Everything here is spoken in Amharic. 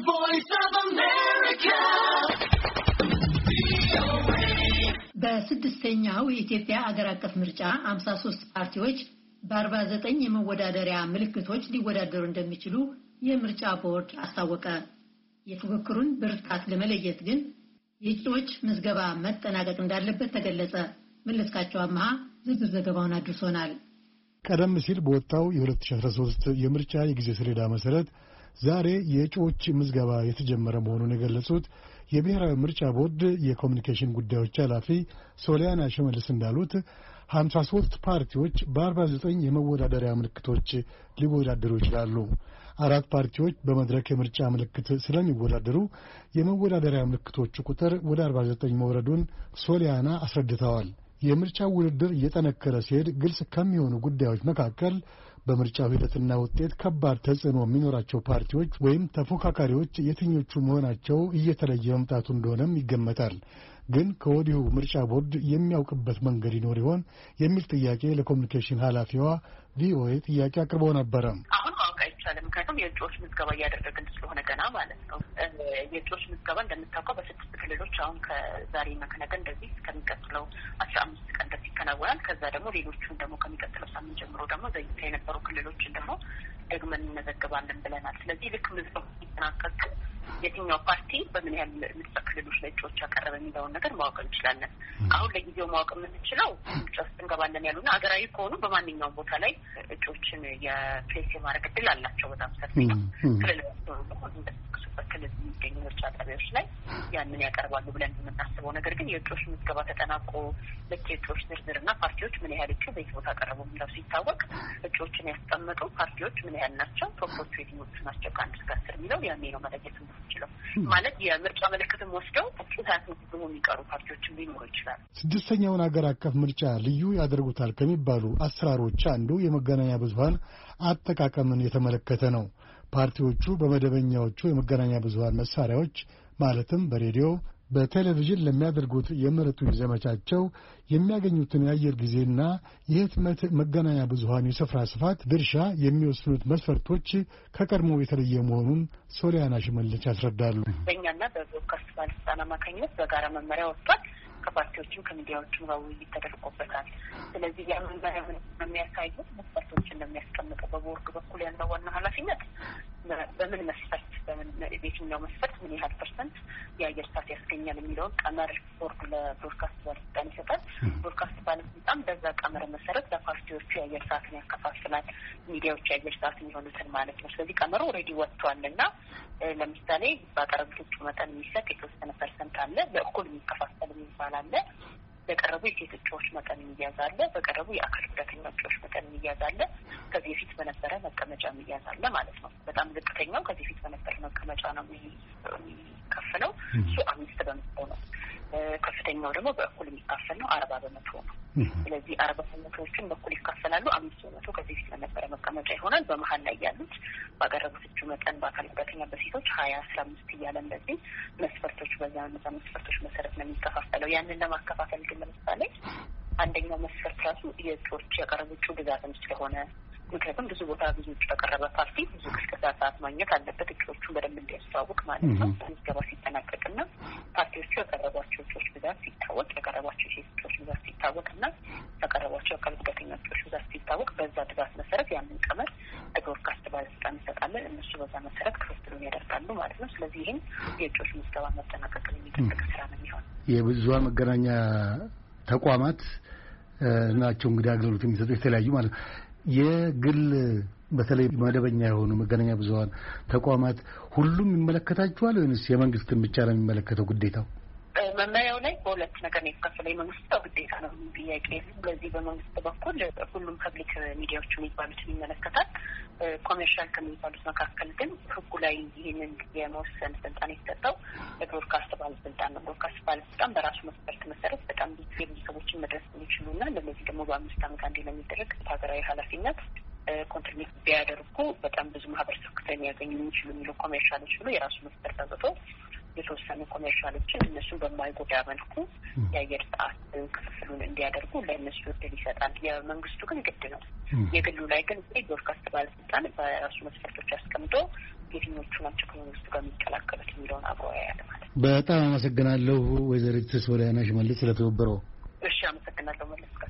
voice of America. በስድስተኛው የኢትዮጵያ አገር አቀፍ ምርጫ 53 ፓርቲዎች በ49 የመወዳደሪያ ምልክቶች ሊወዳደሩ እንደሚችሉ የምርጫ ቦርድ አስታወቀ። የፉክክሩን ብርታት ለመለየት ግን የእጩዎች ምዝገባ መጠናቀቅ እንዳለበት ተገለጸ። መለስካቸው አማሃ ዝርዝር ዘገባውን አድርሶናል። ቀደም ሲል በወጣው የ2013 የምርጫ የጊዜ ሰሌዳ መሰረት ዛሬ የእጩዎች ምዝገባ የተጀመረ መሆኑን የገለጹት የብሔራዊ ምርጫ ቦርድ የኮሚኒኬሽን ጉዳዮች ኃላፊ ሶሊያና ሽመልስ እንዳሉት 53 ፓርቲዎች በ49 የመወዳደሪያ ምልክቶች ሊወዳደሩ ይችላሉ። 4 ፓርቲዎች በመድረክ የምርጫ ምልክት ስለሚወዳደሩ የመወዳደሪያ ምልክቶቹ ቁጥር ወደ 49 መውረዱን ሶሊያና አስረድተዋል። የምርጫው ውድድር እየጠነከረ ሲሄድ ግልጽ ከሚሆኑ ጉዳዮች መካከል በምርጫው ሂደትና ውጤት ከባድ ተጽዕኖ የሚኖራቸው ፓርቲዎች ወይም ተፎካካሪዎች የትኞቹ መሆናቸው እየተለየ መምጣቱ እንደሆነም ይገመታል። ግን ከወዲሁ ምርጫ ቦርድ የሚያውቅበት መንገድ ይኖር ይሆን የሚል ጥያቄ ለኮሚኒኬሽን ኃላፊዋ ቪኦኤ ጥያቄ አቅርበው ነበረ። አሁን ማወቅ አይቻልም፣ ምክንያቱም የእጩዎች ምዝገባ እያደረግን ስለሆነ ገና ማለት ነው። የእጩዎች ምዝገባ እንደምታውቀው በ6 ክልሎች አሁን ከዛሬና ከነገ እንደዚህ እስከሚቀጥለው 15 ቀን ድረስ ይከናወናል። ከዛ ደግሞ ሌሎቹን ደግሞ ከሚቀጥለው ሳምንት ጀምሮ ደግሞ ዘይታ የነበሩ ክልሎችን ደግሞ ደግመን እንመዘግባለን ብለናል። ስለዚህ ልክ ምዝገባ ሲጠናቀቅ የትኛው ፓርቲ በምን ያህል ምርጫ ክልሎች ላይ እጩዎች ያቀረበ የሚለውን ነገር ማወቅ እንችላለን። አሁን ለጊዜው ማወቅ የምንችለው ምርጫ ውስጥ እንገባለን ያሉና ሀገራዊ ከሆኑ በማንኛውም ቦታ ላይ እጩዎችን የፕሌስ የማድረግ እድል አላቸው። በጣም ሰፊ ነው። ክልል እንደተጠቀሱበት ክልል የሚገኙ ምርጫ ጣቢያዎች ላይ ያንን ያቀርባሉ ብለን የምናስበው ነገር ግን የእጩዎች ምዝገባ ተጠናቆ ልክ የእጩዎች ዝርዝርና ፓርቲዎች ምን ያህል እጩ በየት ቦታ ቀረቡ የሚለው ሲታወቅ እጩዎችን ያስቀመጡ ፓርቲዎች ምን ያህል ናቸው፣ ቶፖቹ የትኞቹ ናቸው ከአንድ እስከ 10 የሚለው ያኔ ነው መለየት የምንችለው። ማለት የምርጫ ምልክትም ወስደው እጩ ሳያስመዘግቡ የሚቀሩ ፓርቲዎችም ሊኖሩ ይችላል። ስድስተኛውን ሀገር አቀፍ ምርጫ ልዩ ያደርጉታል ከሚባሉ አሰራሮች አንዱ የመገናኛ ብዙኃን አጠቃቀምን የተመለከተ ነው። ፓርቲዎቹ በመደበኛዎቹ የመገናኛ ብዙኃን መሳሪያዎች ማለትም በሬዲዮ፣ በቴሌቪዥን ለሚያደርጉት የምረጡኝ ዘመቻቸው የሚያገኙትን የአየር ጊዜና የህትመት መገናኛ ብዙኃን የስፍራ ስፋት ድርሻ የሚወስኑት መስፈርቶች ከቀድሞ የተለየ መሆኑን ሶሊያና ሽመልስ ያስረዳሉ። በእኛና በብሮድካስት ባለስልጣን አማካኝነት በጋራ መመሪያ ወጥቷል። ከፓርቲዎችም ከሚዲያዎችም ጋር ውይይት ተደርጎበታል። ስለዚህ ያ መመሪያ ምን የሚያሳየው መስፈርቶችን እንደሚያስቀምጠው በቦርድ በኩል ያለው ዋና ኃላፊነት በምን መስፈርት በየትኛው መስፈርት ምን ያህል ፐርሰንት የአየር ሰዓት ያስገኛል የሚለውን ቀመር ቦርዱ ለብሮድካስት ባለስልጣን ይሰጣል። ብሮድካስት ባለስልጣን በዛ ቀመር መሰረት ለፓርቲዎቹ የአየር ሰዓትን ያከፋፍላል። ሚዲያዎች የአየር ሰዓት የሚሆኑትን ማለት ነው። ስለዚህ ቀመሩ ኦልሬዲ ወጥቷል እና ለምሳሌ ባቀረቡት እጩ መጠን የሚሰጥ የተወሰነ ፐርሰንት አለ። በእኩል የሚከፋፈል የሚባል አለ። በቀረቡ የሴት እጩዎች መጠን የሚያዝ አለ። በቀረቡ የአካል ጉዳተኛ እጩዎች መጠን የሚያዝ አለ። ከዚህ በፊት በነበረ መቀመጫ የሚያዝ አለ ማለት ነው። በጣም ዝቅተኛው ከዚህ በፊት በነበረ መቀመጫ ነው የሚከፈለው። እሱ 5 በመቶ ነው። ከፍተኛው ደግሞ በእኩል የሚካፈል ነው 40 በመቶ ነው። ስለዚህ 40 በመቶዎችን በእኩል ይካፈላሉ። 5 በመቶ ከዚህ በፊት በነበረ መቀመጫ ይሆናል። በመሀል ላይ ያሉት ባቀረቡት እጩ መጠን በአካል ጉዳተኛ በሴቶች 20፣ 15 እያለ እንደዚህ መስፈርቶች በዛ መስፈርቶች መሰረት ነው የሚከፋፈለው። ያንን ለማከፋፈል ግን ለምሳሌ አንደኛው መስፈርት ራሱ የእጩዎች ያቀረቡ እጩ ብዛትም ስለሆነ ምክንያቱም ብዙ ቦታ ብዙ እጩ ያቀረበ ፓርቲ ብዙ ቅስቀሳ ሰዓት ማግኘት አለበት እጩዎቹን በደንብ እንዲያስተዋውቅ ማለት ነው። ምዝገባ ሲጠናቀቅና ፓርቲዎቹ ያቀረቧቸው እጩዎች ብዛት ሲታወቅ፣ ያቀረቧቸው የሴት እጩዎች ብዛት ሲታወቅና ያቀረቧቸው የአካል ጉዳተኛ እጩዎች ብዛት ሲታወቅ በዛ ብዛት መሰረት ያንን ቀመር ለብሮድካስት ባለስልጣን ይሰጣለን። እነሱ በዛ መሰረት ክፍፍሉን ያደርጋሉ ማለት ነው። ስለዚህ ይህን የእጩዎች ምዝገባ መጠናቀቅን የሚጠብቅ ስራ ነው የሚሆን። የብዙኃን መገናኛ ተቋማት ናቸው እንግዲህ አገልግሎት የሚሰጡ የተለያዩ ማለት ነው። የግል በተለይ መደበኛ የሆኑ መገናኛ ብዙኃን ተቋማት ሁሉም ይመለከታቸዋል ወይስ የመንግስትን ብቻ ነው የሚመለከተው ግዴታው? መመሪያው ላይ በሁለት ነገር ነው የተከፈለው። የመንግስት ግዴታ ነው ጥያቄ። ስለዚህ በመንግስት በኩል ሁሉም ፐብሊክ ሚዲያዎች የሚባሉትን ይመለከታል። ኮሜርሻል ከሚባሉት መካከል ግን ህጉ ላይ ይህንን የመወሰን ስልጣን የተሰጠው ለብሮድካስት ባለስልጣን ነው። ብሮድካስት ባለስልጣን በራሱ መስፈርት መሰረት በጣም ብዙ ሰዎችን መድረስ የሚችሉና ለነዚህ ደግሞ በ5 ዓመት አንዴ ለሚደረግ ሀገራዊ ኃላፊነት ኮንትሪቢዩት ቢያደርጉ በጣም ብዙ ማህበረሰብ ክፍል የሚያገኙ የሚችሉ የሚለው ኮሜርሻሎች ብሎ የራሱ መስፈርት አውጥቶ የተወሰኑ ኮሜርሻሎችን እነሱን በማይጎዳ መልኩ የአየር ሰዓት ክፍፍሉን እንዲያደርጉ ለእነሱ እድል ይሰጣል። የመንግስቱ ግን ግድ ነው። የግሉ ላይ ግን ብሮድካስት ባለስልጣን በራሱ መስፈርቶች አስቀምጦ የትኞቹ ናቸው ከመንግስቱ ጋር የሚቀላቀሉት የሚለውን አብሮ ያያል ማለት ነው። በጣም አመሰግናለሁ ወይዘሪት ሶሊያና ሽመልስ ስለተወበረው። እሺ አመሰግናለሁ መለስ።